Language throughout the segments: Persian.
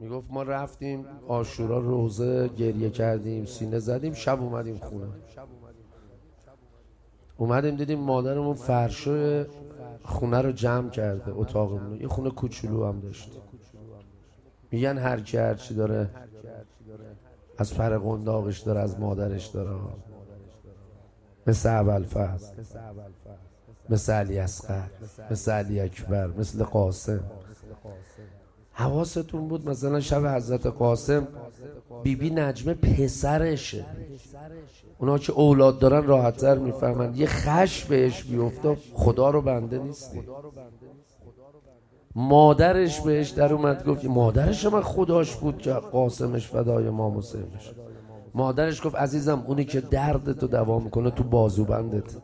میگفت ما رفتیم عاشورا روزه گریه کردیم سینه زدیم، شب اومدیم خونه، اومدیم دیدیم مادرمون فرشو خونه رو جمع کرده، اتاقمون یه خونه کوچولو هم داشت. میگن هر کی هر چی داره از پر قنداقش داره از مادرش داره، مثل ابوالفضل، مثل علی اصغر، مثل علی اکبر، مثل قاسم. حواستون بود مثلا شب حضرت قاسم بیبی نجمه پسرشه، اونا که اولاد دارن راحت‌تر میفهمن، یه خش بهش بیفته خدا رو بنده نیستی. مادرش بهش در اومد گفت مادرش من خداش بود که قاسمش فدای امام حسینش. مادرش گفت عزیزم اونی که دردتو دوا میکنه تو بازوبندت.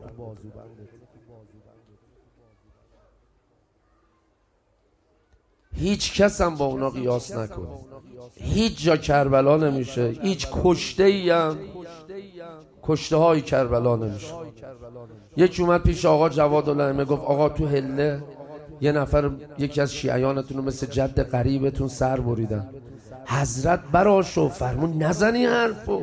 هیچ کس هم با اونا قیاس نکنه، هیچ جا کربلا نمیشه، هیچ کشته ای هم کشته های کربلا نمیشه. یکی اومد پیش آقا جوادالائمه گفت آقا تو هله یه نفر یکی از شیعیانتون رو مثل جد قریبتون سر بریدن. حضرت براشو فرمون نزنی حرفو.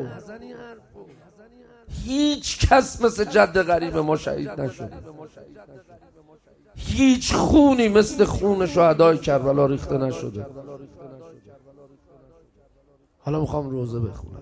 هیچ کس مثل جد قریب ما شهید نشد، هیچ خونی مثل خون شهدای کربلا ریخته نشده. حالا میخوام روزه بخونم.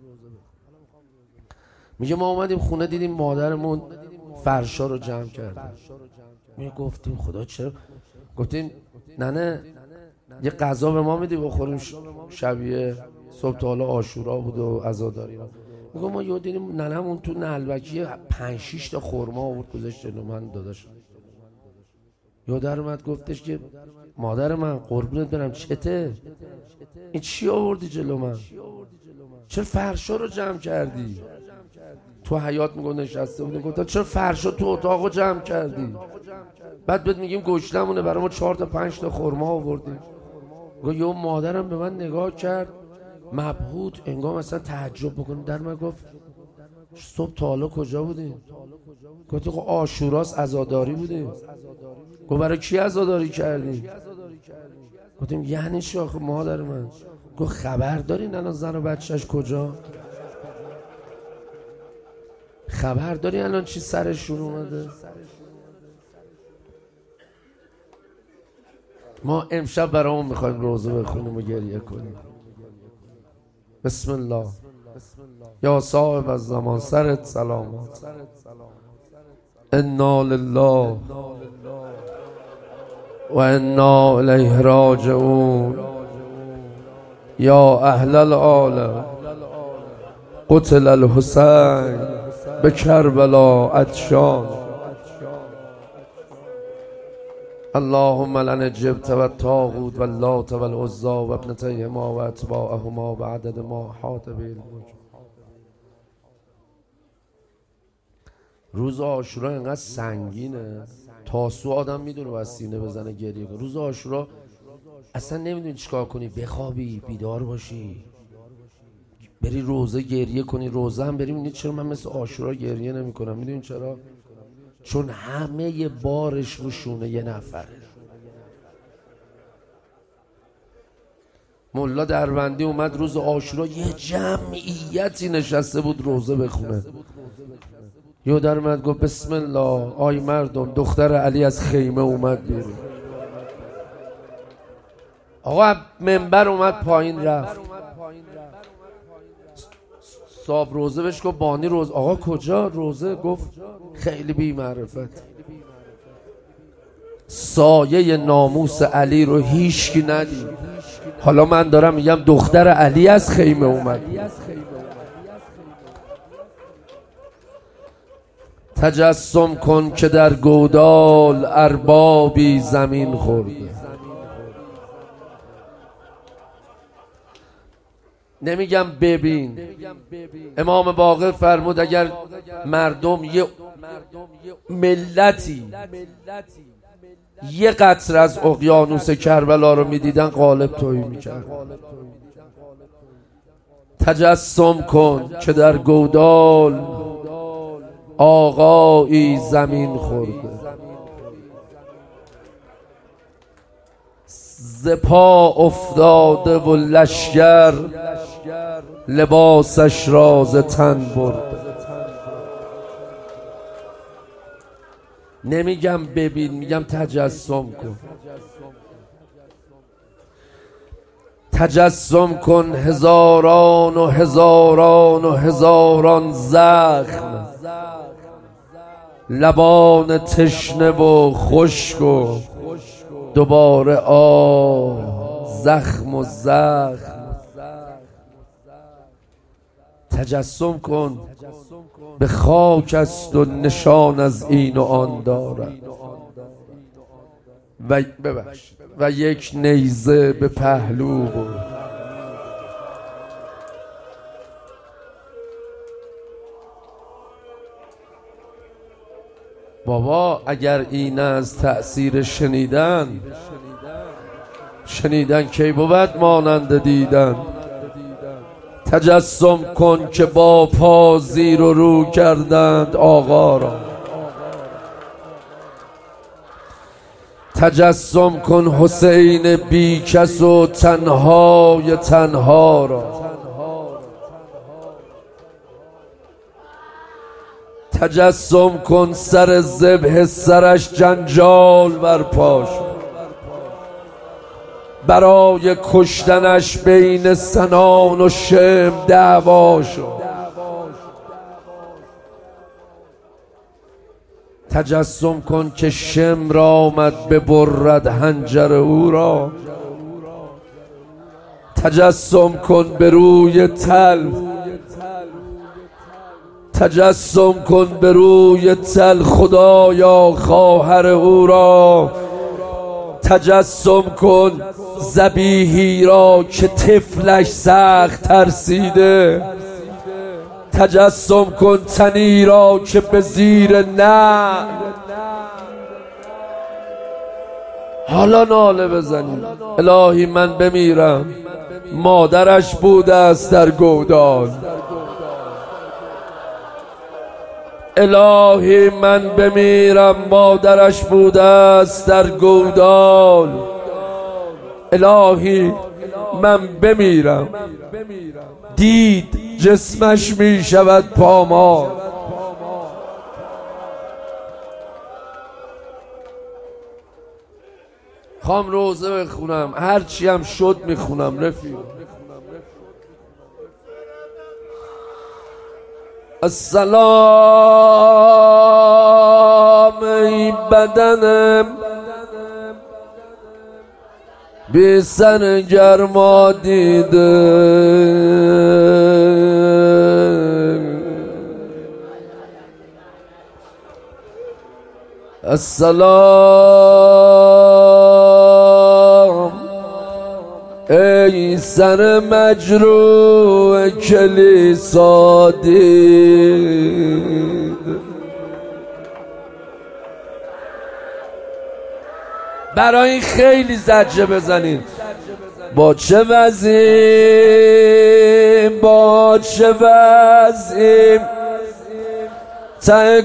میگه ما اومدیم خونه دیدیم مادرمون فرشا رو جمع کرده. میگه گفتیم خدا چرا؟ گفتیم ننه یه غذا به ما میدی بخوریم شبیه صبح تا حالا عاشورا بود و عزاداری. میگه ما یه دیدیم ننمون تو نلبکی 5-6 تا خرما آورد گذاشت جلو من داداش. یادر اومد گفتش که مادر من قربونت برم چته؟ این چی آوردی جلو من؟ چرا فرشا رو جمع کردی؟ تو حیاط میگه نشسته بودیم، گفتم چرا فرشا تو اتاقو جمع کردی؟ بعد بهت میگیم گشنمونه برای ما 4 تا 5 تا خرما آوردیم. گفت یه مادرم به من نگاه کرد مبهوت انگار مثلا تعجب بکنه، در من گفت صبح تا حالا کجا بودیم؟ گفت عاشوراست عزاداری بودیم. گفت برای کی عزاداری کردیم؟ گفتیم یعنی چی آخه مادر من؟ گفت خبر دارین الان زن و بچهش کجا؟ خبر داری الان چی سرشون اومده؟ ما امشب برامون میخوایم روزه بخونیم و گریه کنیم. بسم الله. یا صاحب الزمان سرت سلامات. انا لله و انا الیه راجعون. یا اهل العالم قتل الحسین بکربلا عطشان. اللهم لنا جبت و الطاغوت و اللات و العزی و ابنتیهما و اتباعهما و عدد ما حاط به الملک. روز عاشورا اینقدر سنگینه تاسوع آدم میدونه و از سینه بزنه گریه کنه. روز عاشورا اصلا نمیدونی چیکار کنی، بخوابی بیدار باشی بری روزه گریه کنی. روزه هم بریم اینی چرا من مثل عاشورا گریه نمی کنم؟ میدونی چرا؟ چون همه بارش رو شونه یه نفره. ملا دربندی اومد روز عاشورا یه جمعیتی نشسته بود روزه بخونه. یه در اومد گفت بسم الله آی مردم دختر علی از خیمه اومد بیرون. آقا منبر اومد پایین رفت. صاحب روزه بهش گفت بانی روز. آقا کجا روزه؟ گفت خیلی بی معرفت، سایه ناموس علی رو هیچکی ندید. حالا من دارم میگم دختر علی از خیمه اومد. تجسم کن که در گودال اربابی زمین خورده. نمیگم ببین. امام باقر فرمود اگر مردم یه ملتی یه قطره از اقیانوس کربلا رو میدیدن قالب تویی میکرد. تجسم کن که در گودال آقایی زمین خورده. ز پا افتاده و لشگر لباسش را ز تن برده. نمیگم ببین، میگم تجسم کن. تجسم کن هزاران و هزاران و هزاران زخم، لبان تشنه و خشک و دوباره زخم و زخم. تجسم کن به خاک است و نشان از این و آن دارد و یک نیزه به پهلو برد. بابا اگر این از تأثیر شنیدن کی بود مانند دیدن. تجسم کن که با پا زیر و رو کردند آقا را. تجسم کن حسین بیکس و تنهای تنها را. تجسم کن سر ذبح سرش جنجال برپا شد، برای کشتنش بین سنان و شم دعوا شد. تجسم کن که شمر آمد ببرد حنجر او را. تجسم کن به روی تل، تجسم کن به روی تل خدایا خواهر او را. تجسم کن ذبیحی را که طفلش سخت ترسیده. تجسم کن تنی را که به زیر نه حالا ناله بزنی الهی من بمیرم، مادرش بوده است در گودال. الهی من بمیرم، مادرش بوده است در گودال. الهی من بمیرم، دید جسمش می شود پامال. خوام روزه بخونم، هرچی هم شد میخونم رفیق. السلام ای بدنم بی سر گرما دیده، السلام ای سر مجروح کلیسا دید. برای این خیلی زجه بزنید. با چه وضعیم، با چه وضعیم، ته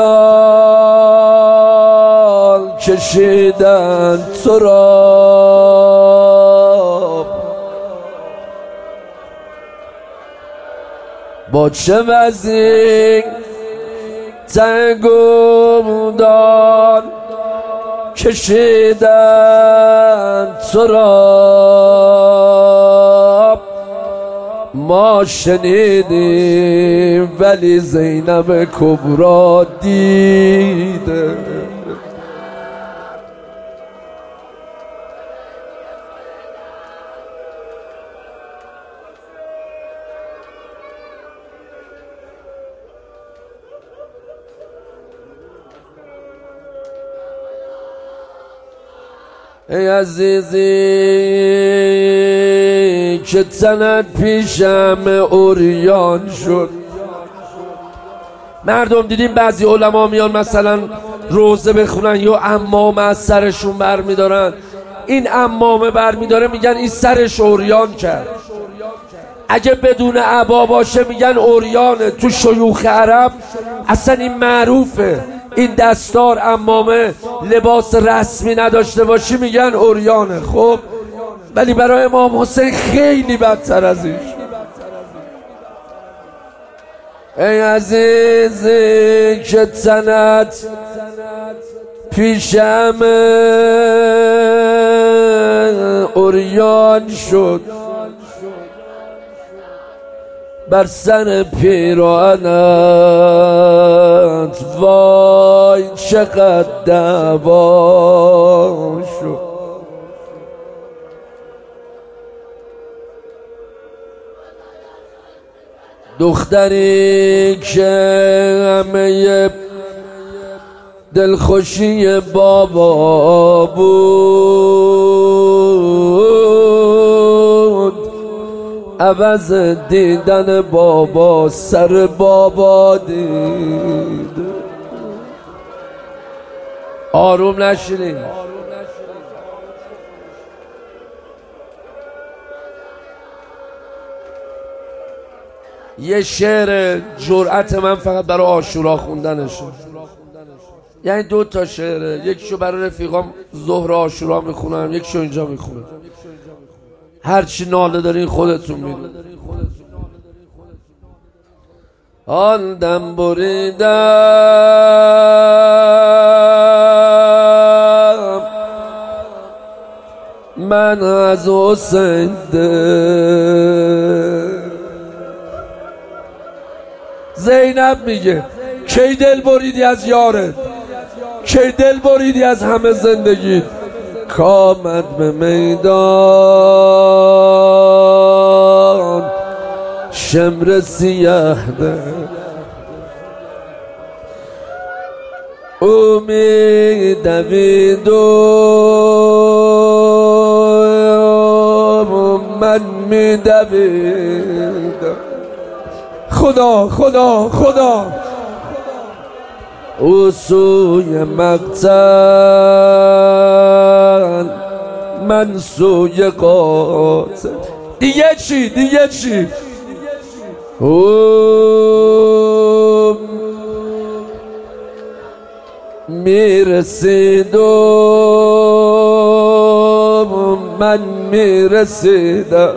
گودال کشیدن تو را. با چه وضعیم، ته گودال کشیدن تو را. ما شنیدیم ولی زینب کبرا دیده. ای عزیزی که تنت پیشم اوریان شد. مردم دیدیم بعضی علما میان مثلا روزه بخونن یا عمامه از سرشون برمیدارن. این عمامه برمیداره میگن این سرش اوریان کرد. اگه بدون عبا باشه میگن اوریانه. تو شیوخ عرب اصلا این معروفه، این دستار عمامه لباس رسمی نداشته باشی میگن اوریانه. خب ولی برای امام حسین خیلی بدتر از این. ای عزیزی که تنت پیشم عریان شد، بر سر پیراهنت وای چقدر دعوا شد. دختری که همه دلخوشی بابا بود، عوض دیدن بابا سر بابا دید. آروم نشینید. یه شعر جرأت من فقط برای عاشورا خوندنشه. یعنی 2 تا شعره، یکیشو برای رفیقام ظهر عاشورا میخونم، یکیشو اینجا میخونم. هرچی ناله دارین خودتون میدونید. آن دم بریدم من از حسین زینب میگه کی دل بریدی از یارت، کی دل بریدی از همه زندگیت، کامد به میدان شمر سیاه ده او میدوید و من میدویدم. خدا خدا خدا او سوی مقتل من سوی قاتل. دیگه چی دیگه چی؟ او میرسید و من میرسیدم.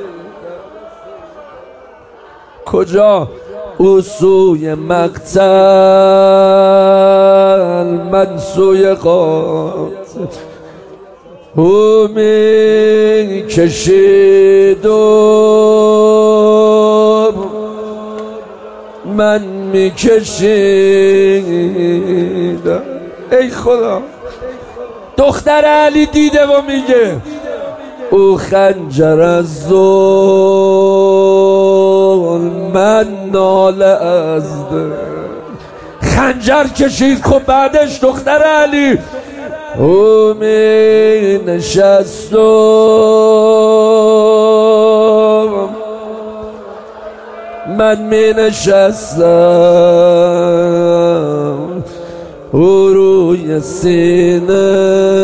کجا؟ او سوی مقتل من سوی قاتل. او می کشید و من می کشیدم. ای خدا. دختر علی دیده و میگه او خنجر از ظلم من ناله از دل. خنجر کشید. خب بعدش دختر علی او می نشست و من می نشستم او روی سینه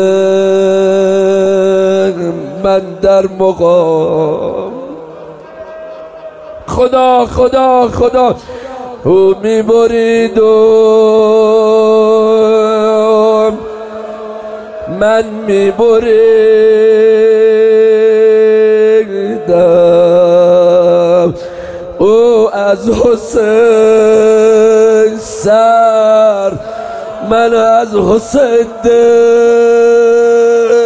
من در مقام. خدا خدا خدا او می برید و من می بریدم. او از حسین سر من از حسین دل.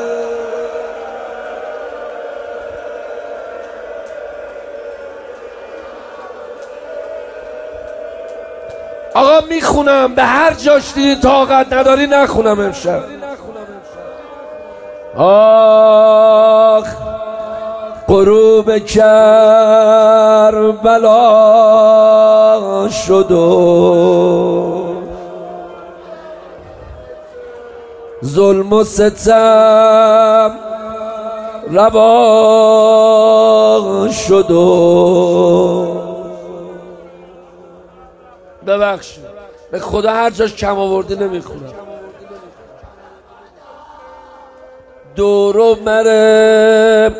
آقا میخونم، به هر جاش دیدی طاقت نداری نخونم امشب. آخ غروب کربلا شد و ظلم و ستم روا شد و ببخشید به خدا هر جاش کم آوردی نمیخونم. دور و مر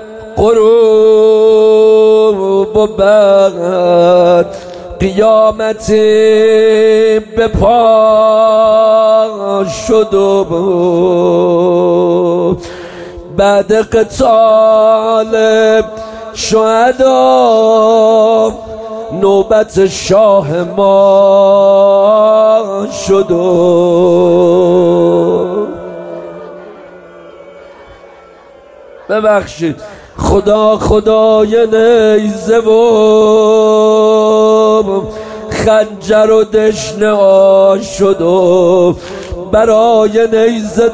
غروب و بعد قیامتی به پا شد و بعد قتال شهدا نوبت شاه ما شد ببخشید خدا خدای نیزه و خنجر و دشنه شد و برای نیزه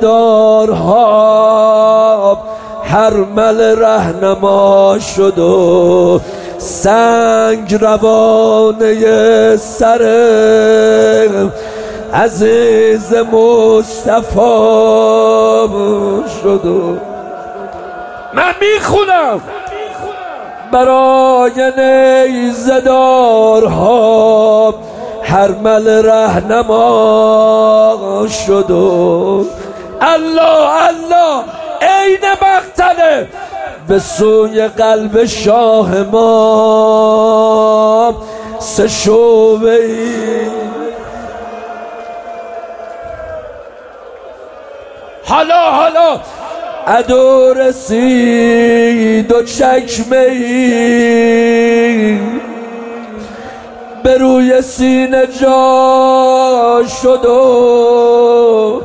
دارها حرمل رهنما شد و سنگ روانه سر عزیز مصطفی شد و من میخونم برای نیزه دارها حرمل رهنما شد و الله الله عین مقتله به سوی قلب شاه ما سه شعبه‌ای حالا عدو رسید و چکمه‌ای به روی سینه جا شد و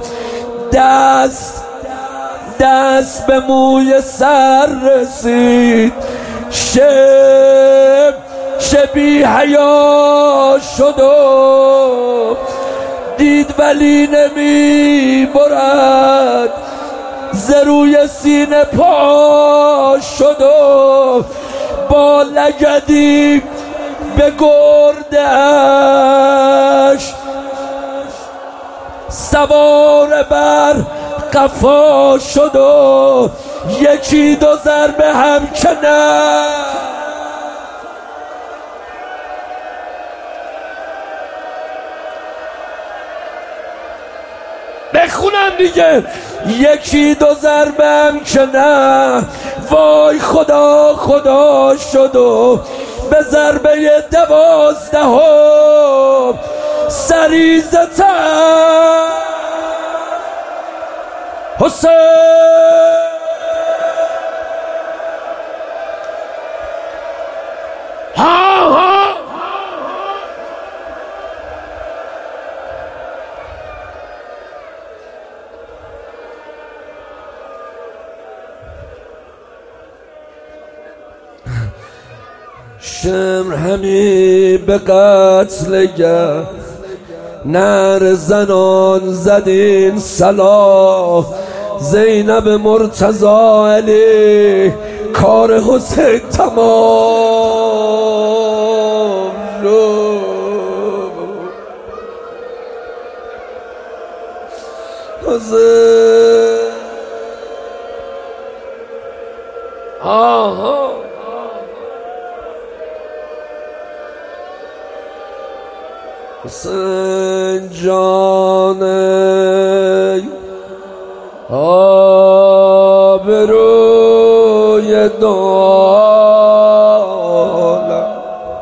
دست به موی سر رسید بی حیا شد و دید ولی نمی برد ز روی سینه پا شد و با لگدی به گردش سوار بر قفا شد و یکی دو ضربه هم که نه بخونم دیگه یکی دو ضربه هم که نه وای خدا خدا شد و به ضربه 12 سریزتر حسین شمر همی به قتل گه نر زنان زدین صلاح زینب مرتضی علی کار حسین تمام حسین حسین جان آبروی دولت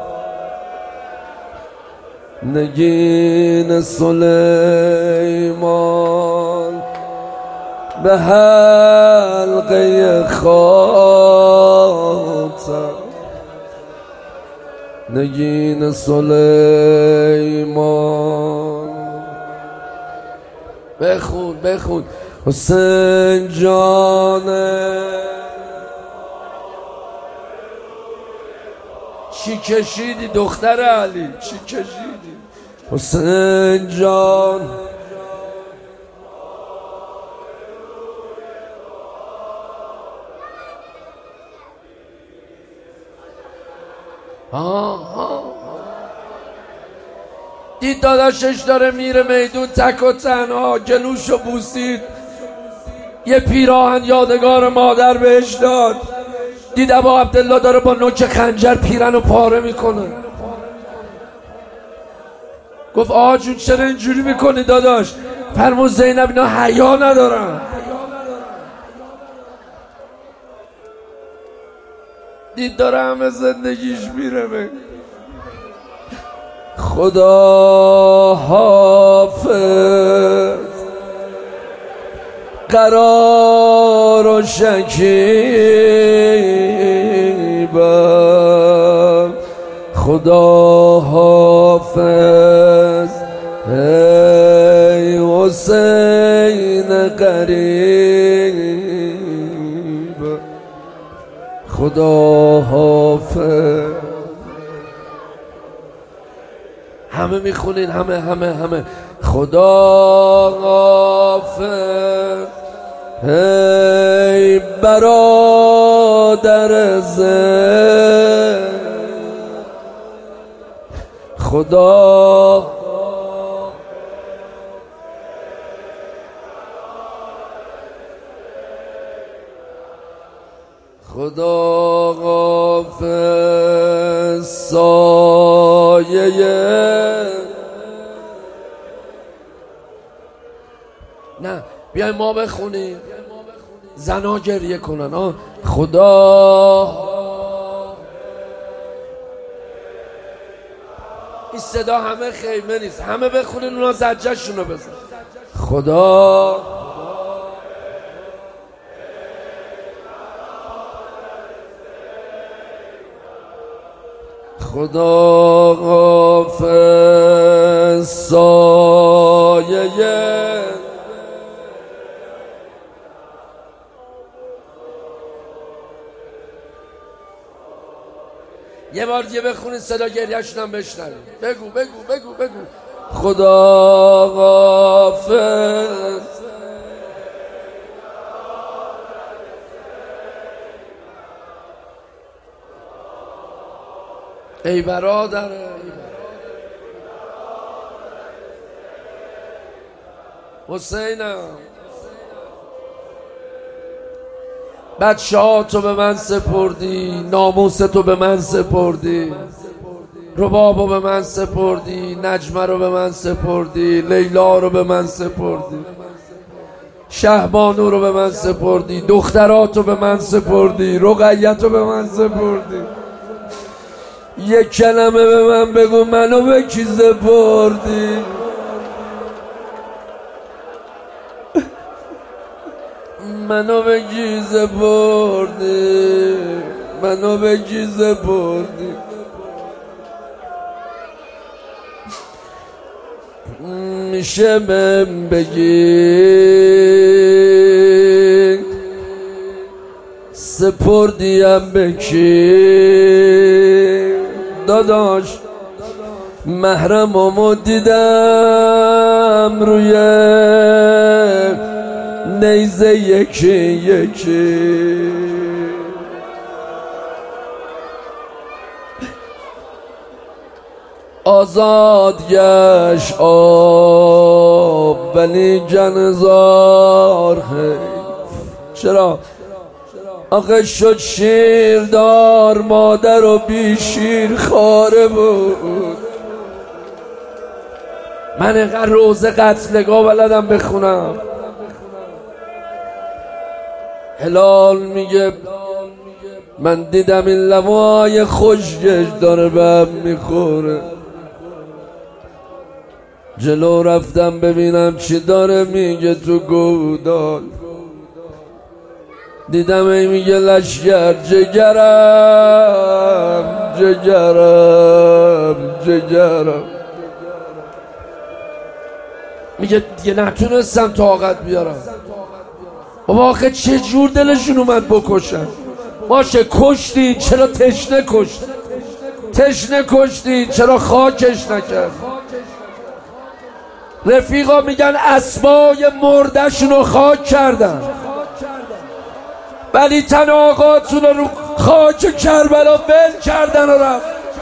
نگین سلیمان به حلقه خاتم نگین سلیمان بخون حسین جانه چی کشیدی دختر علی چی کشیدی حسین جان دید داداشش داره میره میدون تک و تنها گلوشو بوسید یه پیراهن یادگار مادر بهش داد دید ابا عبدالله داره با نوک خنجر پیرنو پاره میکنه گفت آقا جون چرا اینجوری میکنی داداش فرمود زینب اینا حیا ندارن دید داره همه زندگیش میره خدا حافظ قرار و شکیبم. خدا حافظ ای حسین قریب، خدا حافظ. همه میخونین، همه خدا حافظ ای برادر زن، خدا خدا حافظ سایه. نه بیایم ما بخونیم، زنا گریه کنن. خدا این صدا همه خیمه نیست، همه بخونین اونا زجه‌شونو بزن. خدا خدا حافظ سایه. یه بار دیگه بخونید صدا گریه‌شون هم بشنوید. بگو خدا حافظ ای برادر حسینم، بچه‌هاتو به من سپردی، ناموستو به من سپردی، ربابو به من سپردی، نجمه رو به من سپردی، لیلا رو به من سپردی، شهبانو رو به من سپردی، دختراتو به من سپردی، رقیتو به من سپردی. یک کلمه به من بگو منو به کی سپردی؟ منو به کی سپردی؟ منو به کی سپردی؟ میشه بهم بگی سپردیم به کی؟ داداش محرممو دیدم روی نیزه یکی آزاد گشت آب ولی جنزار حیف. چرا؟ آخه شد شیردار مادر و بی شیر خاره بود. من اینقدر روزه قتلگاه بلدم بخونم. هلال میگه من دیدم این لبای خشکش داره بهم میخوره، جلو رفتم ببینم چی داره میگه تو گودال. دیدم ای میگه لشگر جگرم میگه دیگه نتونستم طاقت بیارم. بابا آخه چه جور دلشون اومد بکشن؟ باشه کشتی، چرا تشنه کشت؟ تشنه کشتی، چرا خاکش نکرد؟ رفیقا میگن اسبای مردشون رو خاک کردن، ولی تن آقاتون رو خاک کربلا ول کردن و رفت.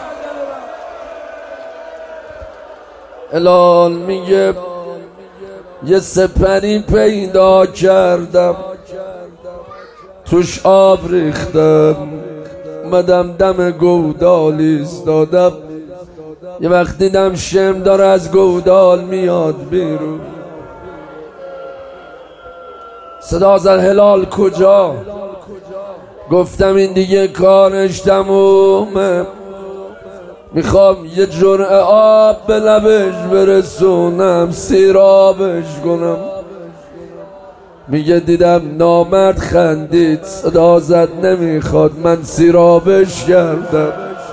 هلال میگه یه سپری پیدا کردم، توش آب ریختم، مدم دم گودال ایستادم. یه وقت دیدم شم داره از گودال میاد بیرون. صدا زد هلال کجا؟ گفتم این دیگه کارش تمومه، میخوام یه جرعه آب به لبش برسونم، سیرابش کنم. میگه دیدم نامرد خندید، صدا زد نمیخواد من سیرابش کردم.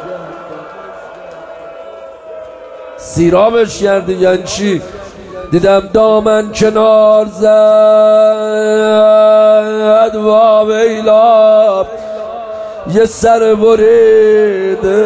سیرابش کردی یعنی چی؟ دیدم دامن کنار زد وا ویلا یه سر بریده.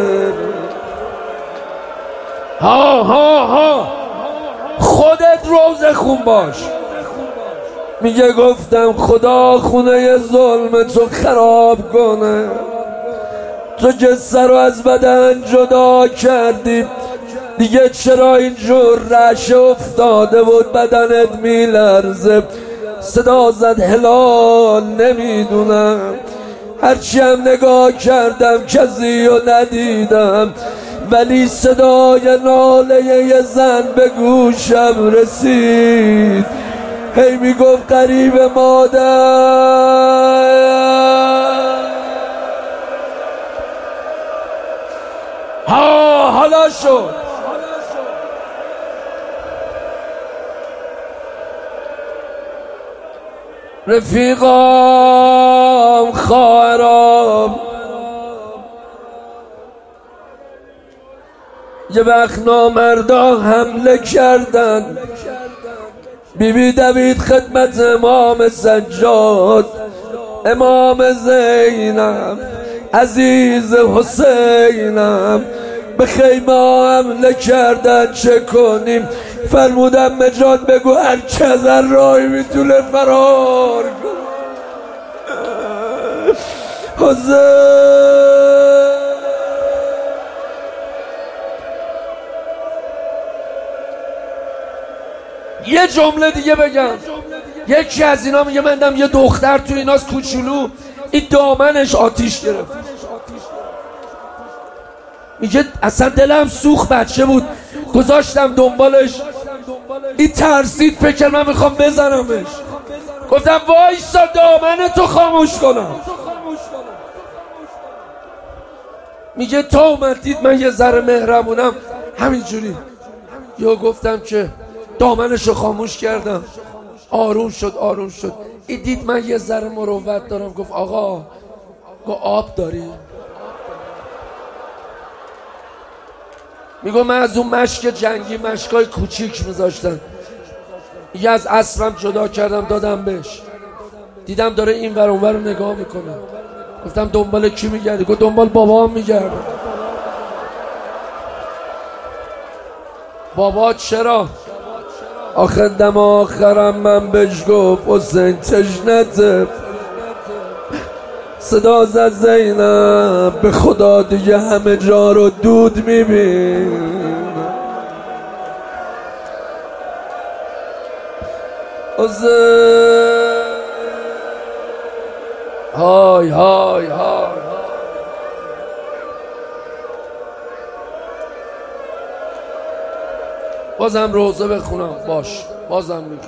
ها خودت روزه خون باش. میگه گفتم خدا خونه ظلم تو خراب کنه، تو جسه رو از بدن جدا کردی دیگه، چرا اینجور رعشه افتاده بود بدنت میلرزه. صدا زد هلال نمیدونم، هرچی هم نگاه کردم کسی رو ندیدم، ولی صدای ناله یه زن به گوشم رسید، هی میگفت قریب مادر. حالا شد رفیقام خواهرام، یه وقت نامردا حمله کردن، بیبی دوید خدمت امام سجاد، امام زینب عزیز حسینم، به خیمه حمله کردن چه کنیم؟ فرمودم مجاد بگو هر چه از راهی میتونه فرار کن. یه جمله دیگه بگم. یکی از اینا میگه من دیدم یه دختر تو ایناست کوچولو، این دامنش آتیش گرفت. میگه اصلا دلم سوخت، بچه بود گذاشتم دنبالش، این ترسید فکر من میخوام بزنمش. گفتم وایسا دامن تو خاموش کنم. میگه تا اومدید من یه ذره مهربونم همینجوری، یا گفتم که دامنشو خاموش کردم، آروم شد. این دید من یه ذره مروت دارم، گفت آقا آب داری؟ میگو من از اون مشک جنگی مشکای کوچیک میذاشتن، یه از اسبم جدا کردم دادم بهش، دیدم داره این ور اون ور رو نگاه میکنه. گفتم دنبال کی میگردی؟ گفت دنبال بابام میگردم. بابا چرا؟ آخه دم آخرم من بهش گفت حسین تشنته، صدا زد زینب به خدا دیگه همه جا رو دود میبین. های بازم روزه بخونم باش، بازم میگم.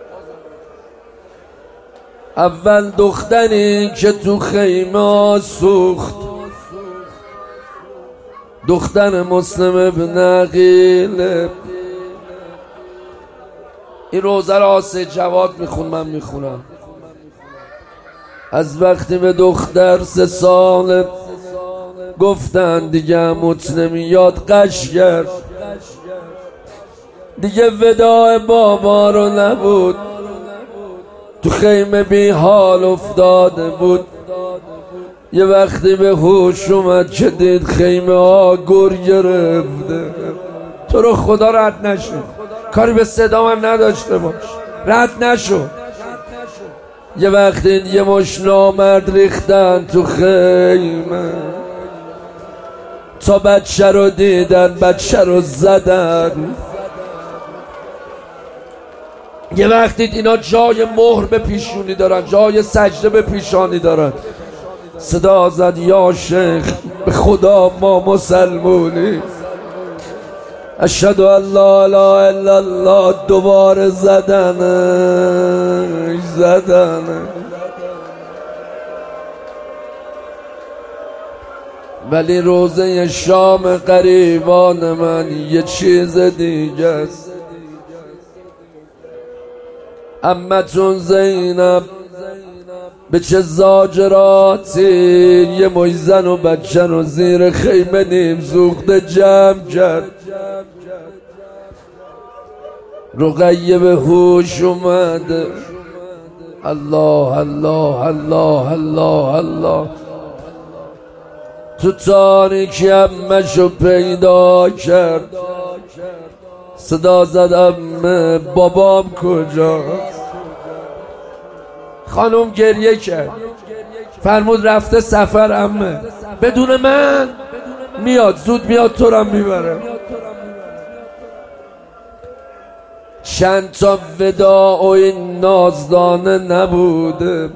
اول دختری که تو خیمه سوخت، دختر مسلم ابن عقیل. این روزه را آسه جواد میخون، من میخونم. از وقتی به دختر 3 سال گفتن دیگه عموت نمیاد قش کرد، دیگه وداع بابا رو نبود، تو خیمه بی حال افتاده بود. یه وقتی به هوش اومد که دید خیمه ها گر گرفته. تو رو خدا رد نشو، کاری به صدا من نداشته باش، رد نشو. یه وقتی یه مش نامرد ریختن تو خیمه، تا بچه رو دیدن بچه رو زدن. یه وقتی اینا جای مهر به پیشونی دارن، جای سجده به پیشانی دارن، صدا زد یا شیخ به خدا ما مسلمونی، اشهد ان لا اله الا الله. دوباره زدن. ولی روزه شام قریبان من یه چیز دیگه است. عمتون زینب به چه زاجراتی یه مویزن و بچه رو زیر خیمه نیم سوخته جمع کرد. رقیه به هوش اومده. الله الله الله الله الله. تو تاریکی عمشو پیدا کرد، صدا زد عمه بابام کجاست؟ خانم گریه کرد، فرمود رفته سفر عمه، بدون من میاد، زود میاد تو رو میبره. چند تا وداع و این نازدانه نبوده،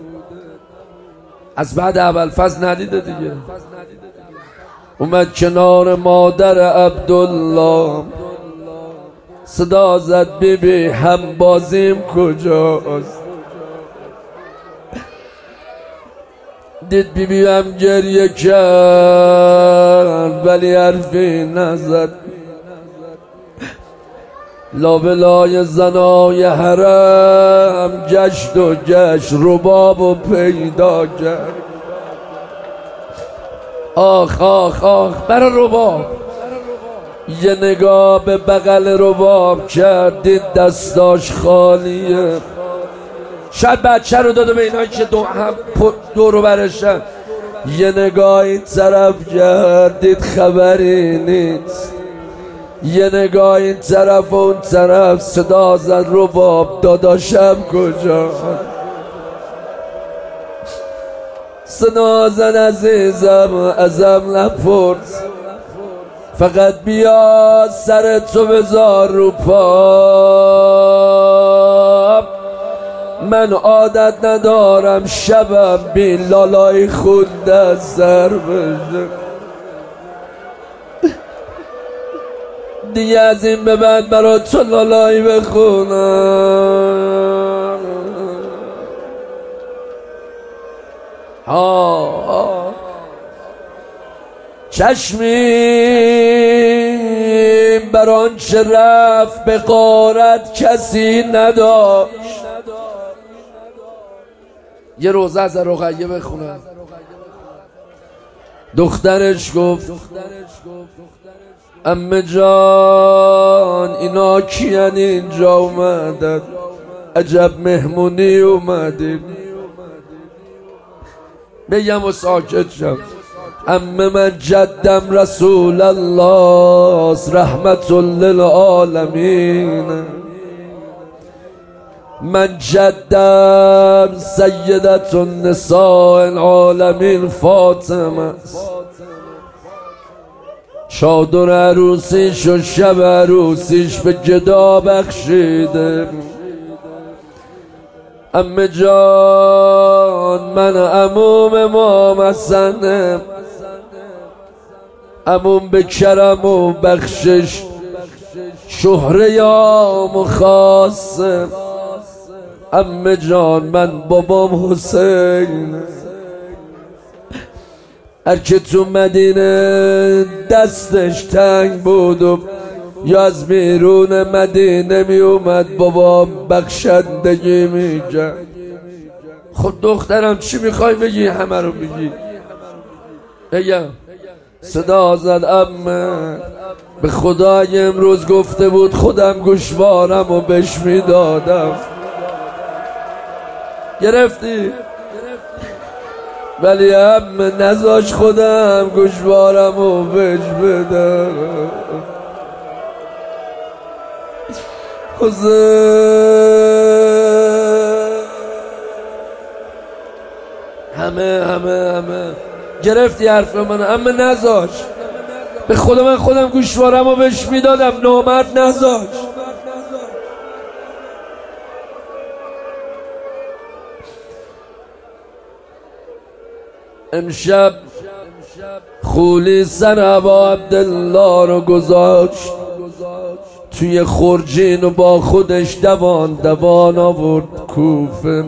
از بعد ابوالفضل ندیده دیگه. اومد کنار مادر عبدالله، صدا زد بیبی هم بازیم کجاست؟ دید بیبی هم گریه کرد ولی حرفی نزد. لابلای زنای حرم گشت و گشت، رباب و پیدا کرد. آخ آخ آخ برا رباب. یه نگاه به بغل رباب کرد، دید دستاش خالیه. شاید بچه رو داده به اینایی که دورو برشن. یه نگاه این طرف کرد، دید خبری نیست. یه نگاه این طرف و اون طرف، صدا زد رباب داداشم کجا؟ صدا زد عزیزم ازم نپرس، فقط بیا سر تو بذار رو پا. من عادت ندارم شبم بی لالای خود از سر بشه. دیگه از این به بعد برا تو لالایی بخونم. چشمی بر آنچه رفت به غارت کسی نداشت. یه روزه از رقیه بخونم. دخترش گفت عمه جان اینا کیان اینجا اومدن؟ عجب مهمونی اومدیم. بگم و ساکت شم. عمه من جدم رسول الله رحمت للعالمین. من جدم سیدت النساء العالمین فاطمه است. چادر عروسیش و شب عروسیش به گدا بخشیده. عمه جان من عموم امام حسنم، عموم به کرم و بخشش شهره یا مخاصم. عمه جان من بابام حسین، هر که تو مدینه دستش تنگ بود و یا از بیرون مدینه می اومد بابام بخشندگی می کرد. خب دخترم چی میخوای بگی؟ همه رو بگی. بگم صدا زد عمه به خدای امروز گفته بود خودم گوشوارم و بهش میدادم. گرفتی؟ ولی عمه نذاش خودم گوشوارم و بهش بدم. همه گرفتی حرف من؟ عمه نذاش. به خدا من خودم گوشوارم و بهش میدادم، نامرد نذاش. امشب خولی سر ابا عبدالله رو گذاشت توی خرجین و با خودش دوان آورد کوفه.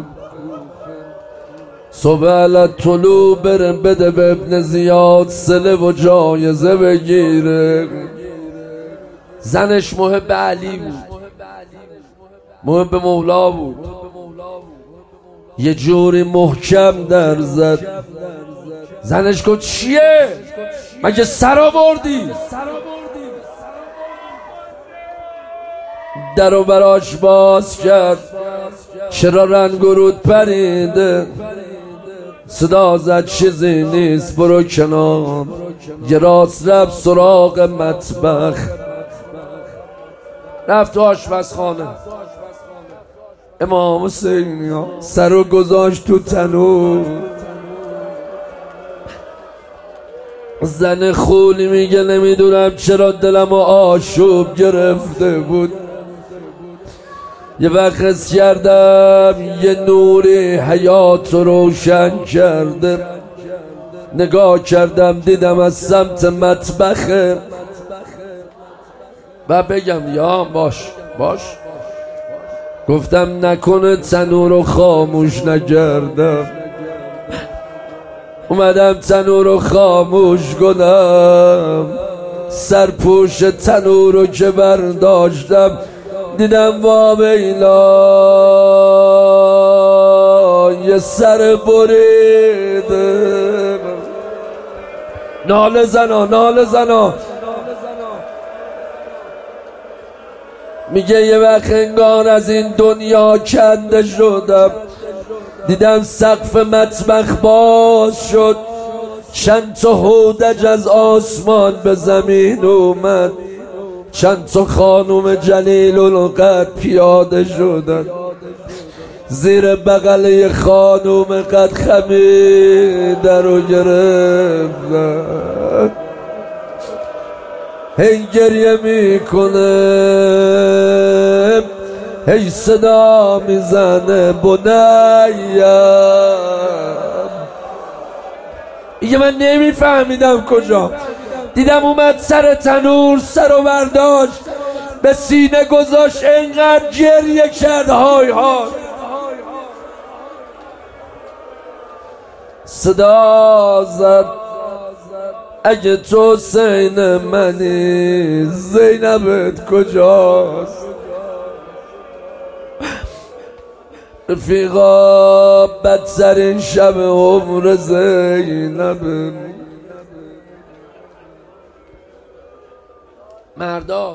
صبح علت طلوع برم بده به ابن زیاد صله و جایزه بگیره. زنش محب علی بود، محب مولا بود، یه جوری محکم در زد. زنش گفت چیه؟ مگه سر آوردی؟ درو براش باز کرد، چرا رنگ و رود پریده؟ صدا زد چیزی نیست برو کنار. یه راست رفت سراغ مطبخ، رفت تو آشپزخانه. امام حسین سرو گذاشت تو تنور. زن خولی میگه نمیدونم چرا دلمو آشوب گرفته بود. یه وقت حس کردم یه نوری حیات رو روشن کرده. نگاه کردم دیدم از سمت مطبخه. و بگم یا باش گفتم نکنه تنور رو خاموش نکردم. اومدم تنور رو خاموش کنم. سرپوش تنور رو که برداشتم دیدم وابیلا یه سر بریده. ناله زنا میگه یه وقت انگار از این دنیا کنده شدم. دیدم سقف مطبخ باز شد، چند تا هودج از آسمان به زمین اومد. چند تا خانوم جلیل القدر پیاده شدن. زیر بغل یه خانوم قد خمیده رو گرفتن. هی گریه میکنه، هی صدا میزنه بنیم. دیگه من نمیفهمیدم کجا. دیدم اومد سر تنور، سر و برداشت به سینه گذاشت، انقدر گریه کرد های های. صدا زد اگه تو حسین منی زینبت کجاست؟ رفیقا بدترین شب عمر زینب. مردا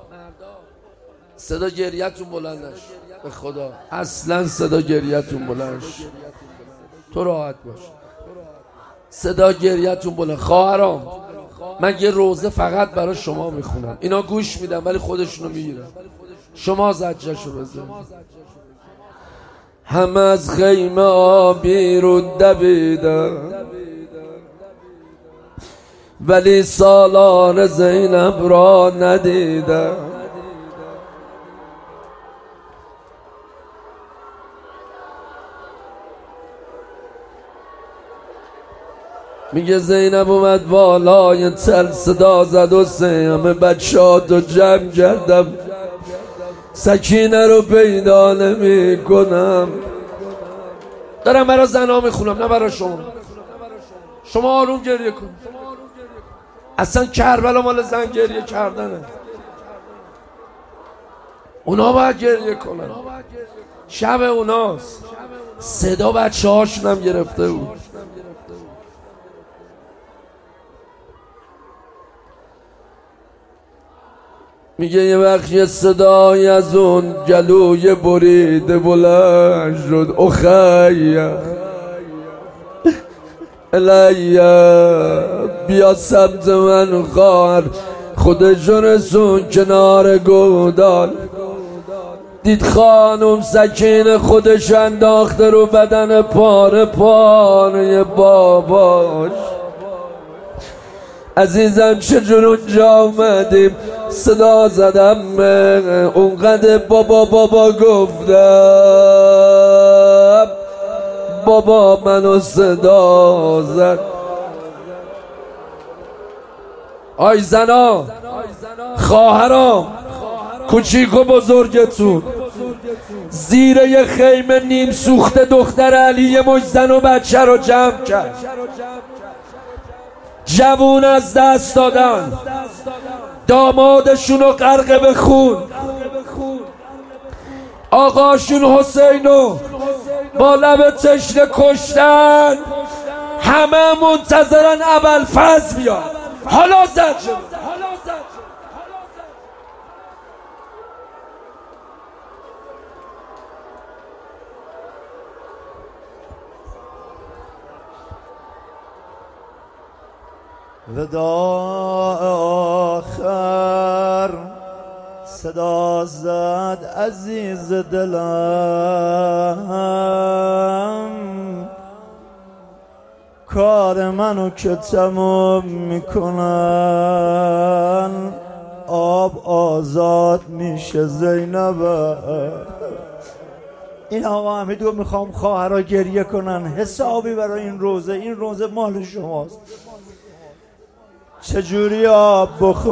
صدا گریه‌تون بلندش، به خدا اصلا صدا گریه‌تون بلندش. تو راحت باش، صدا گریه‌تون بلند. خواهرام من یه روزه فقط برای شما میخونم، اینا گوش میدن ولی خودشونو میگیرن. شما زجرشو بزن. هم از خیمه آبی رو دویدن ولی سالار زینب را ندیدم. میگه زینب اومد بالای تل، صدا زد حسین همه بچه‌هاتو جمع کردم، سکینه رو پیدا نمی کنم. دارم برای زنها میخونم نه برای شما. شما آروم گریه کن. اصلا کربلا مال زن گریه کردنه. اونا باید گریه کنن، شب اوناست. صدا بچه هاشون هم گرفته بود. میگه یه وقت یه صدای از اون گلوی بریده بلند شد، اخیه الیه بیا سمت من خواهر. خودشو رسون کنار گودال. دید خانم سکینه خودش انداخته رو بدن پاره پاره باباش. عزیزم چجور اونجا آمدیم؟ صدا زدم اونقدر بابا گفتم، بابا منو صدا زد. آی زنا، خواهرام، کوچیک و بزرگتون، زیر یه خیمه نیم سوخته دختر علی یه مش زن و بچه رو جمع کرد. جوون از دست دادن، دامادشون رو غرق به خون. آقاشون حسینو با لب تشنه کشتن، همه منتظرن ابوالفضل بیاد. حالا زد شد. وداع آخر صدا زد عزیز دلم، کار منو که تموم میکنن، آب آزاد میشه زینب. این آقا حمید رو میخوام خواهرها گریه کنن حسابی برای این روزه. این روزه مال شماست. چجوری آب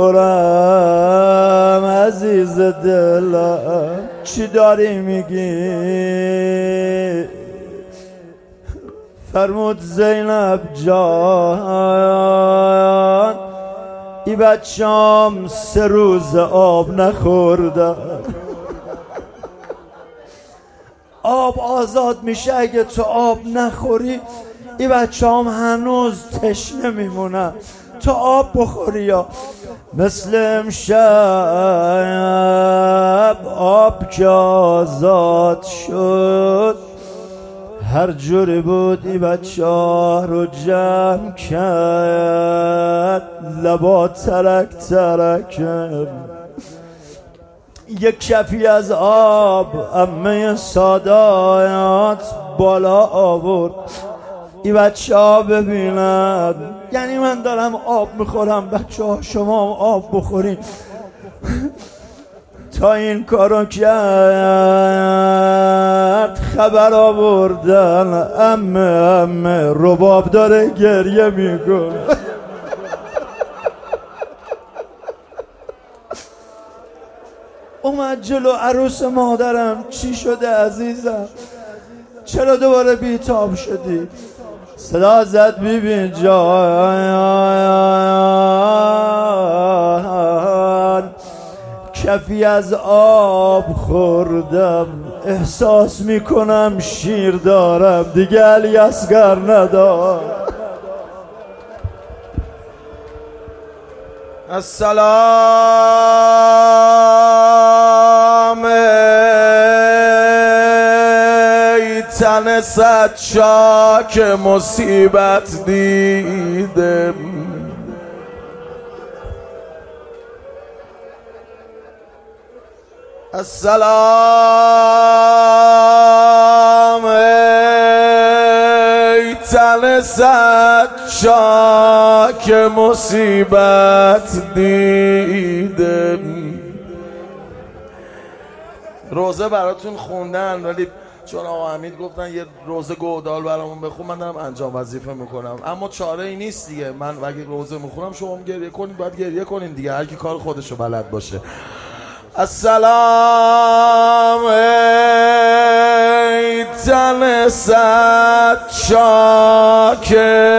بخورم عزیز دلم؟ چی داری میگی؟ فرمود زینب جان ای بچه‌ام 3 روز آب نخوردن. آب آزاد میشه اگه تو آب نخوری. ای بچه‌ام هنوز تشنه میمونن. تو آب بخوری یا مثل امشب آب که آزاد شد، هر جوری بود ای بچه ها رو جمع کرد، لبا ترک ترکم. یک کفی از آب عمه سادات بالا آورد. ای بچه ها ببینن، یعنی من دارم آب میخورم، بچه ها شما هم آب بخورین. تا این کارو کرد خبر آوردن عمه رباب داره گریه میکنه. اومد جلو عروس مادرم. چی شده عزیزم؟ چرا دوباره بیتاب شدی؟ صدا زد بیبی جان کفی از آب خوردم، احساس میکنم شیر دارم، دیگه علی اصغر ندارم. السلام ای تن صد چاک مصیبت دیدم، السلام ای تن صد چاک مصیبت دیدم. روزه براتون خوندن، ولی چون آقا حمید گفتن یه روزه گودال برامون بخون، من دارم انجام وظیفه میکنم. اما چاره ای نیست دیگه. من اگه روزه میخونم شما هم گریه کنید، باید گریه کنین دیگه، هر کی کار خودشو بلد باشه. السلام ای تن صد چاک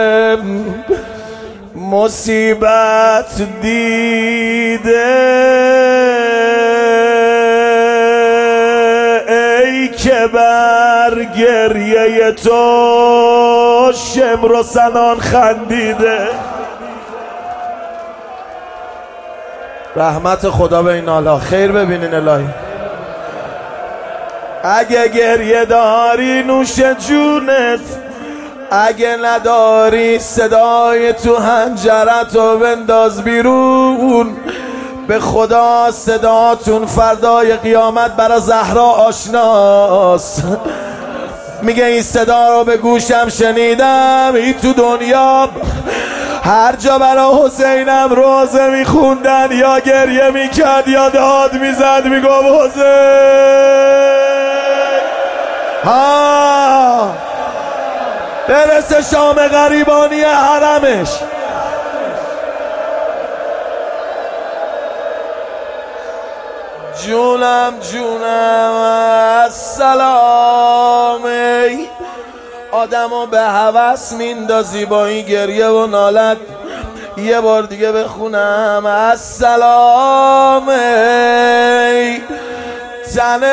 مصیبت دیده، ای که بر گریه تو شمر و سنان خندیده. رحمت خدا به این حالا خیر ببینین الهی. اگه گریه داری نوش جونت، اگه نداری صدای تو حنجرتو بنداز بیرون. به خدا صداتون فردای قیامت برا زهرا آشناست. میگه این صدا رو به گوشم شنیدم، این تو دنیا هر جا برا حسینم روزه میخوندن یا گریه میکرد یا داد میزد میگم حسین ها برسه شام غریبانی حرمش. جونم السلام ای آدمو به هوس میندازی با این گریه و نالت. یه بار دیگه بخونم السلام ای تن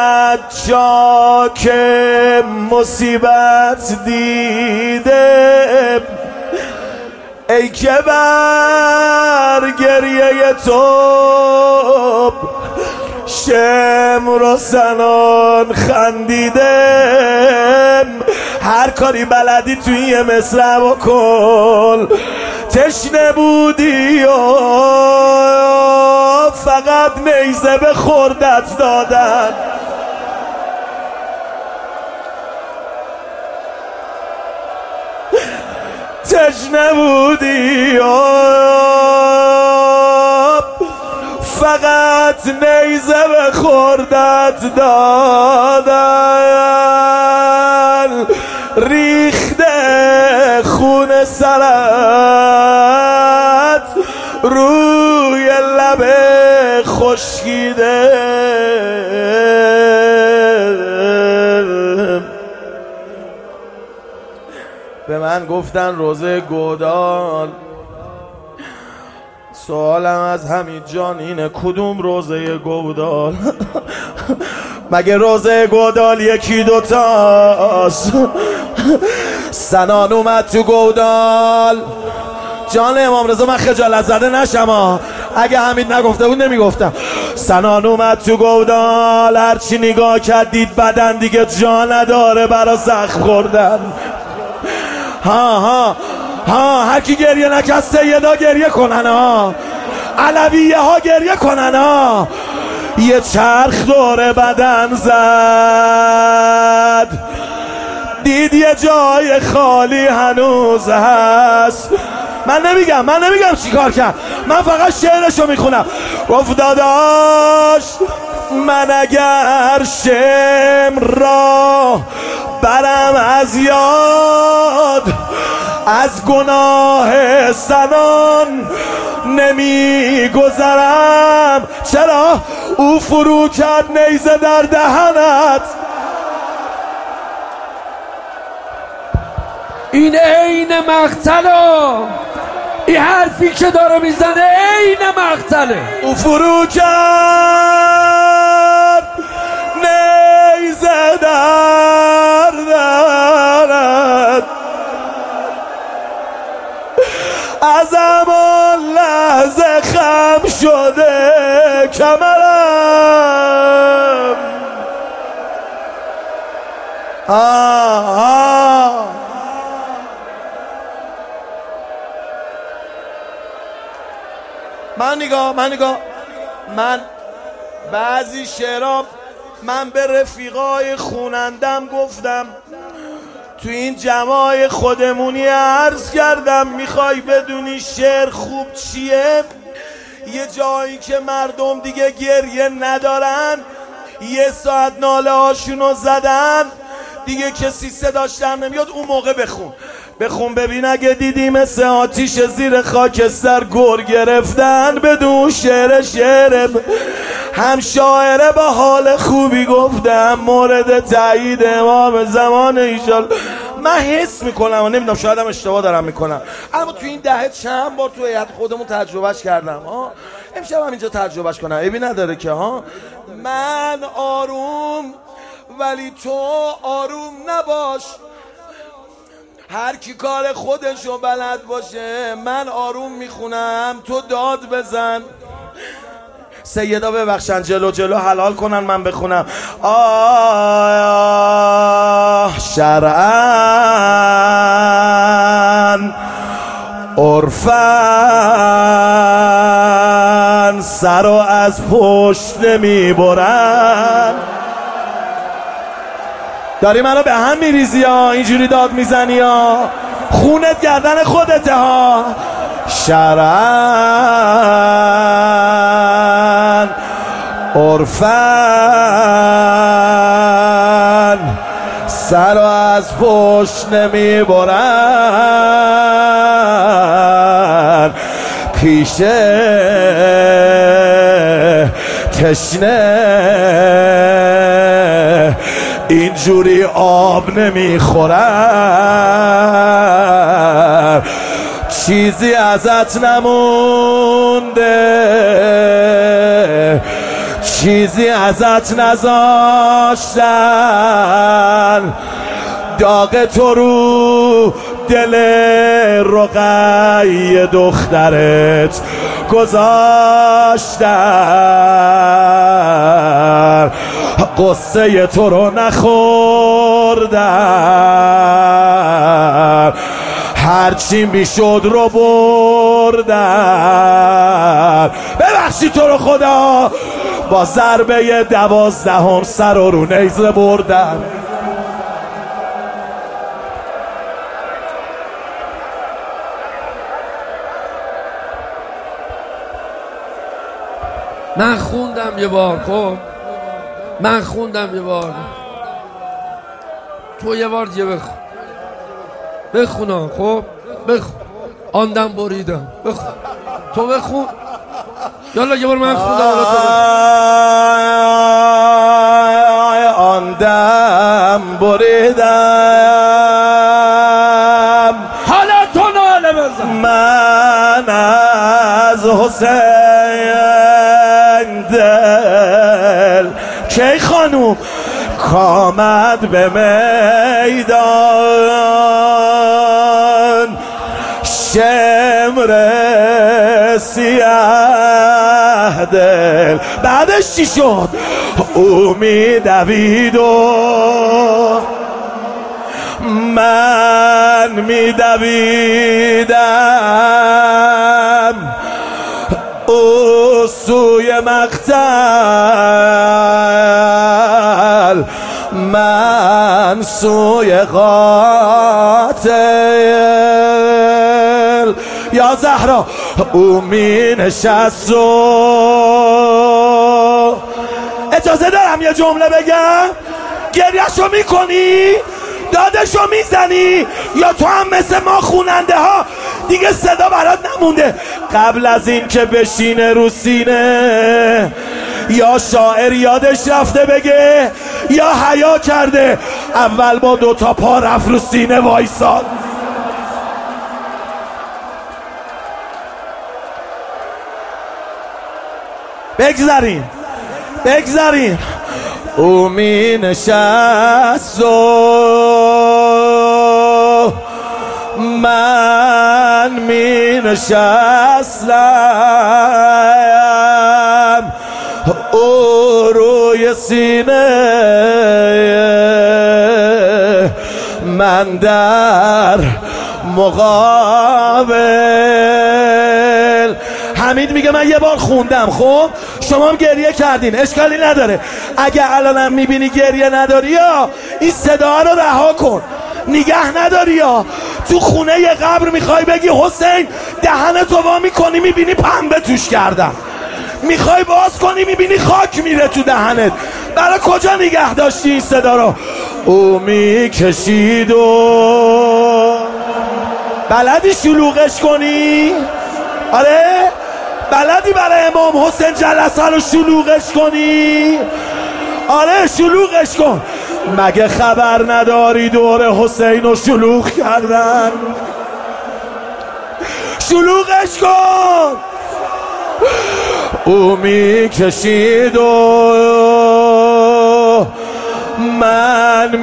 سجاک مصیبت دیده، ای که بر گریه تو شمر و سنان خندیده. هر کاری بلدی توی یه مصرع بکن، تشنه بودی و فقط نیزه به خوردت دادن. تشنه بودی و فقط نیزه به خوردت دادن. ریخته خون سرت روی لب خشکیده. به من گفتن روزه گودال، سوالم از حمید جان اینه کدوم روزه گودال؟ مگه روزه گودال یکی دوتاست؟ سنان اومد تو گودال. جان امام رضا من خجالت زده نشم، اگه حمید نگفته بود نمیگفتم. سنان اومد تو گودال، هرچی نگاه کرد دید بدن دیگه جا نداره برا زخم خوردن. ها هر کی گریه نکرد سیدا گریه کنن ها، علویه ها گریه کنن ها. یه چرخ دور بدن زد، دید یه جای خالی هنوز هست. من نمیگم چی کار کرد، من فقط شعرشو میخونم. گفت داداش من اگر شمر را برم از یاد، از گناه سنان نمی گذرم. چرا؟ او فرو کرد نیزه در دهنت. این عین مقتله، این حرفی که داره میزنه عین مقتله. او فرو کرد نیزه در دهنت. از همان لحظه خم شده کمرم. من بعضی شعرام من به رفیقای خونندم گفتم، تو این جماع خودمونی عرض کردم میخوای بدونی شعر خوب چیه؟ یه جایی که مردم دیگه گریه ندارن، یه ساعت ناله هاشونو زدن، دیگه کسی صداش در نمیاد، اون موقع بخون ببین. اگه دیدی مثل آتیش زیر خاکستر گر گرفتن، بدون شعر هم شاعره با حال خوبی گفتم، مورد تایید امام زمان ایشال. من حس میکنم و نمیدونم شاید هم اشتباه دارم میکنم، اما تو این دهه چند بار تو هیئت خودمون تجربهش کردم. امشب هم اینجا تجربهش کنم، عیبی نداره که من آروم ولی تو آروم نباش. هر کی کار خودشو بلد باشه. من آروم میخونم تو داد بزن. سیدا ببخشن جلو حلال کنن من بخونم. شرعن عرفن سر و از پشت نمیبرن. داری منو به هم میریزی ها، اینجوری داد میزنی ها، خونت گردن خودته ها. شرعن عرفن سر و از پشت نمیبرن. پیشه تشنه اینجوری آب نمیخورن. چیزی ازت نمونده، چیزی ازت نذاشتن، داغ تو رو دل رقیه دخترت گذاشتن، قصه تو رو نخوردن، هرچی میشد رو بردن. ببخشی تو رو خدا، با ضربه 12 سر رو نیزه بردن. من خوندم یه بار، خب من خوندم یه بار، تو یه بار دیگه بخون، بخونا، خب بخون. آندم بریدم، بخون، تو بخون. یالا یه بار من خوندم، حالا تو بخون. آندم بریدم، حالا تو ناله بزن. من از حسین دل کی خانوم کامد به میدان، شمر سیاه دل بعدش چی شد؟ او میدوید و من میدویدم، او سوی مقتل من سوی قاتل. یا زهرا او می نشست و اجازه دارم یه جمله بگم؟ گریهشو میکنی؟ دادشو میزنی؟ یا تو هم مثل ما خواننده ها دیگه صدا برات نمونده؟ قبل از این که بشینه رو سینه، یا شاعر یادش رفته بگه یا حیا کرده اول با 2 پا رفت رو سینه وایساد. بگذارین او می نشست و من می نشستم، او روی سینه من در مقابل. حمید میگه من یه بار خوندم، خب شما هم گریه کردین، اشکالی نداره. اگه الانم میبینی گریه نداری یا این صدا رو رها کن، نگه نداری یا تو خونه یه قبر میخوای بگی حسین دهنتو وا میکنی میبینی پنبه توش کردم، میخوای باز کنی میبینی خاک میره تو دهنت. برای کجا نگه داشتی این صدا رو؟ او میکشید و بلدی شلوغش کنی؟ آره بلدی برای امام حسین جلسه رو شلوغش کنی؟ آره شلوغش کن. مگه خبر نداری دور حسین رو شلوغ کردن؟ شلوغش کن. او میکشید و من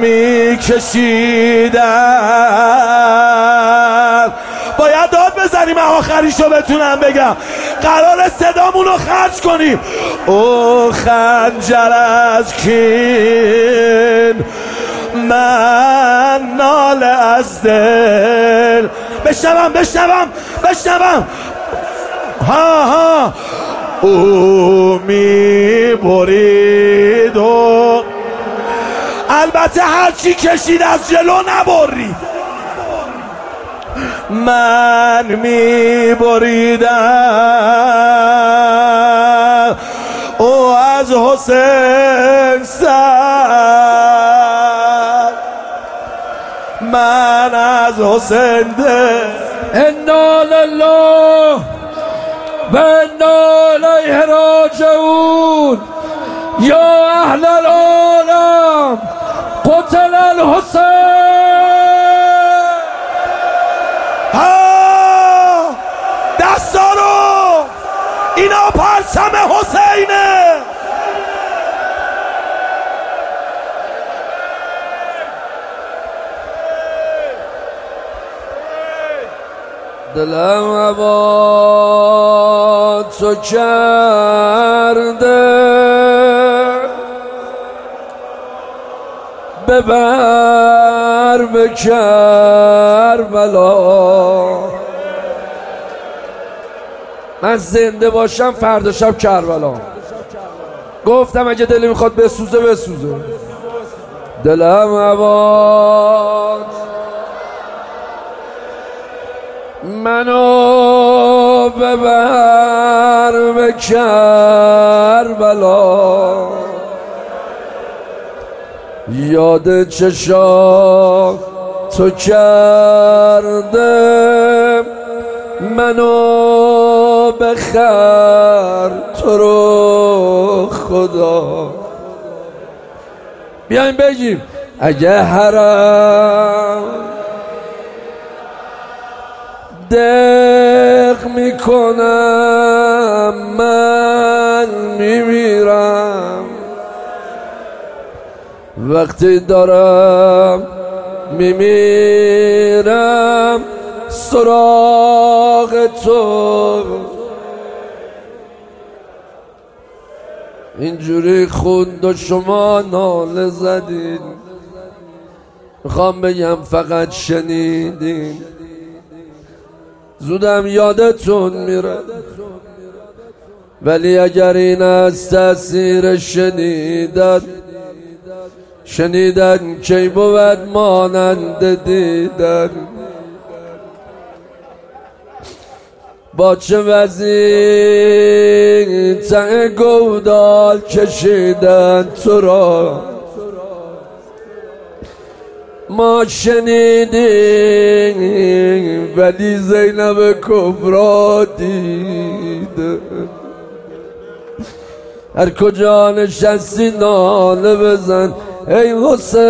میکشیدم. باید داد بزنیم آخریشو بتونم بگم، قرار صدامونو خرج کنیم. او خنجر از کین من ناله از دل. بشنوم ها او می برید و البته هرچی کشید از جلو نبرید. من می بریدم او از حسین سر، من از حسین دل. انا لله و انا الیه راجعون. یا اهل العالم قتل الحسین. دستا رو، اینا پرچم حسینه. دلم هوا تو کرده ببر به کربلا. من زنده باشم فردا شب کربلا. گفتم اگه دلی میخواد بسوزه بسوزه. دلم هوا منو ببر به کربلا. یاد چشا تو کرده منو بخر تو رو خدا. بیایم بگیم اگه حرم دق میکنم من میمیرم. وقتی دارم میمیرم سراغ تو. اینجوری خوند و شما ناله زدین. میخوام بگم فقط شنیدین. زودم یادتون میره، ولی اگر این از تأثیر شنیدن کی بود مانند دیدن. با چه وضعی گودال کشیدن تو را ما شنیدیم، ولی زینب کبرا دیده. هر کجا نشستی ناله بزن ای حسین.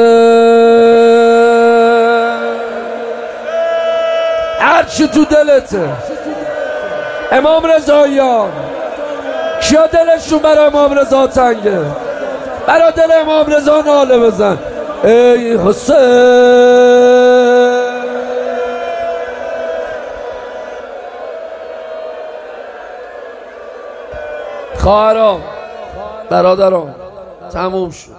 هرچی تو دلته. امام رضاییان کیا دلشون برای امام رضا تنگه؟ برای دل امام رضا ناله بزن ای حسین. خواهرام برادرام تموم شد.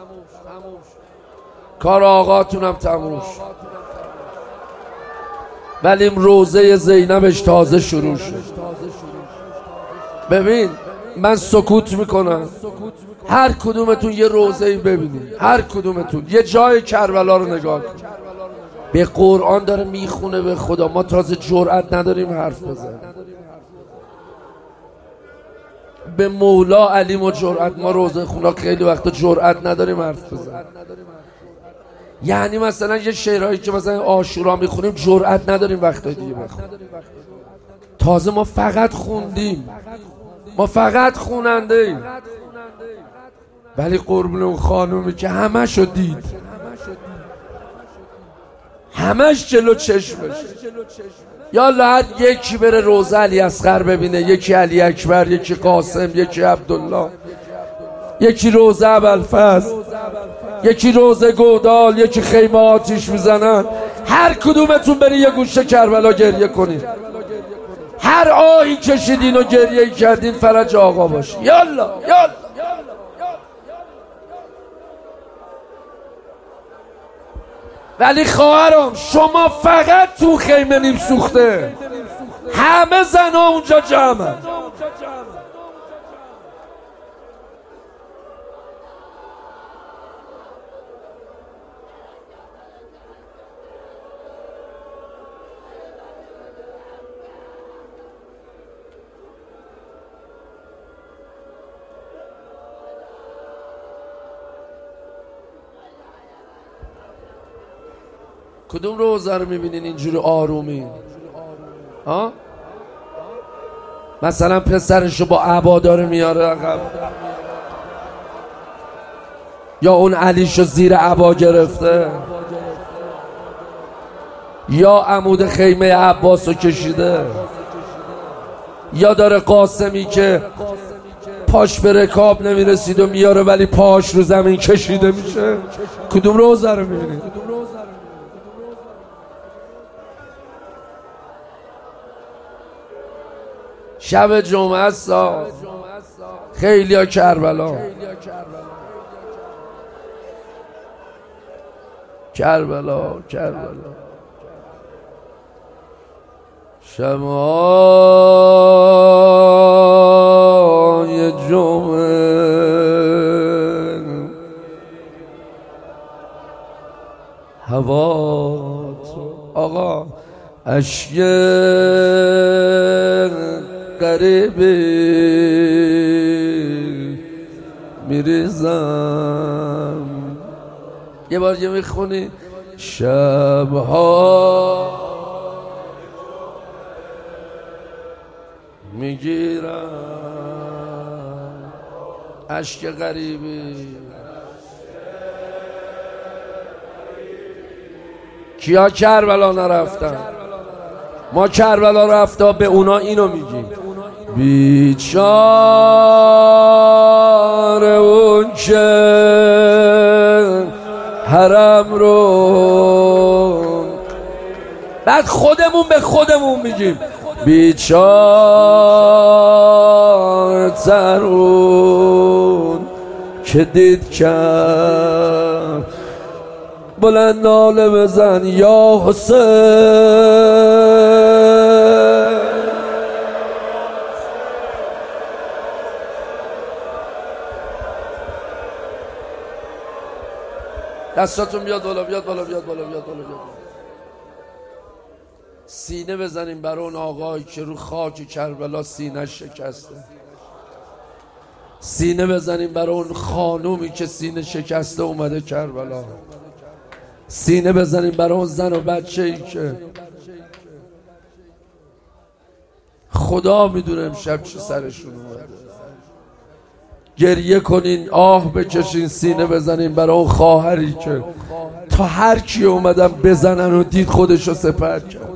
کار آقاتونم تموم شد، ولی روزه زینبش تازه شروع شد. ببین من سکوت میکنم، هر کدومتون یه روزه‌ای ببینید، هر کدومتون یه جای کربلا رو نگاه کن. به قرآن داره میخونه، به خدا ما تازه جرأت نداریم حرف بزنیم. به مولا علی ما جرأت، ما روزه خونا خیلی وقتا جرأت نداریم حرف بزنیم. یعنی مثلا یه شعرهایی که مثلا عاشورا میخونیم جرأت نداریم وقتای دیگه بخونیم. تازه ما فقط خوندیم، ما فقط خوننده ایم. ولی قربون اون خانومی که همشو دید، همش جلو چشمش. یالا هر یکی بره روزه علی اصغر ببینه، یکی علی اکبر، یکی قاسم، یکی عبدالله، یکی روزه ابوالفضل، یکی روزه گودال، یکی خیمه آتیش میزنن. هر کدومتون بری یه گوشه کربلا گریه کنید. هر آهی کشیدین و گریه کردین فرج آقا باشه. یالا یالا. ولی خواهرام شما فقط تو خیمه نیم سوخته، همه زنها اونجا جمعن. کدوم روزه رو میبینین اینجوری آرومی؟ ها؟ مثلا پسرشو با عبا داره میاره عقب، یا اون علیشو زیر عبا گرفته، یا عمود خیمه عباسو کشیده، یا داره قاسمی که پاش به رکاب نمیرسید و میاره ولی پاش رو زمین کشیده میشه. کدوم روزه رو میبینید؟ شب جمعه است، خیلی ها کربلا کربلا کربلا شب‌های جمعه هوا آقا اشک غریبی میریزم. یه بار یه میخونی شبها میگیرم اشک غریبی. کیا کربلا نرفتن؟ ما کربلا رفتا به اونا اینو میگیم بیچاره اون که حرم رو. بعد خودمون به خودمون میگیم بیچاره ترون که دید کرد بلند ناله بزن یا حسین. دستاتون بیاد بالا، بیاد بالا، بیاد بالا، بیاد بالا، بیاد. سینه بزنیم برای اون آقایی که رو خاک کربلا سینه شکسته. سینه بزنیم برای اون خانومی که سینه شکسته اومده کربلا. سینه بزنیم برای اون زن و بچه‌ای که خدا میدونه امشب چه سرشون اومده. گریه کنین، آه بکشین، سینه بزنین برای اون خواهری که تا هر کی اومدن بزنن و دید خودشو سپر کرد.